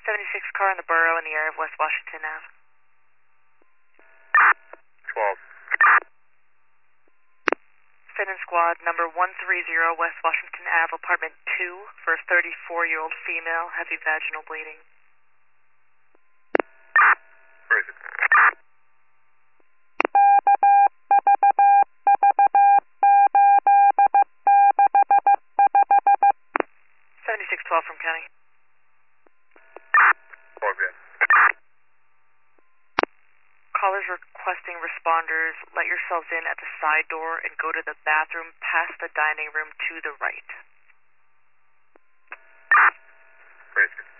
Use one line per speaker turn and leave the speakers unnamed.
76 car in the borough in the area of West Washington Ave.
12.
Send in squad number 130 West Washington Ave, apartment 2, for a 34-year-old female, heavy vaginal bleeding.
Where is it?
7612 from County.
12 again.
Callers requesting responders, let yourselves in at the side door and go to the bathroom past the dining room to the right.
Where is it?